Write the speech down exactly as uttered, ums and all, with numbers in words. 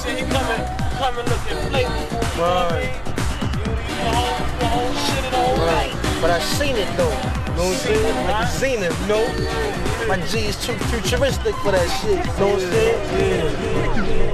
saying? He coming, coming looking flavorful. You know what I mean? You, you the whole, the whole shit and the whole right. thing. But I seen it though. You know what I'm saying? Like Xena, you know? My G is too futuristic for that shit. You know what I'm saying?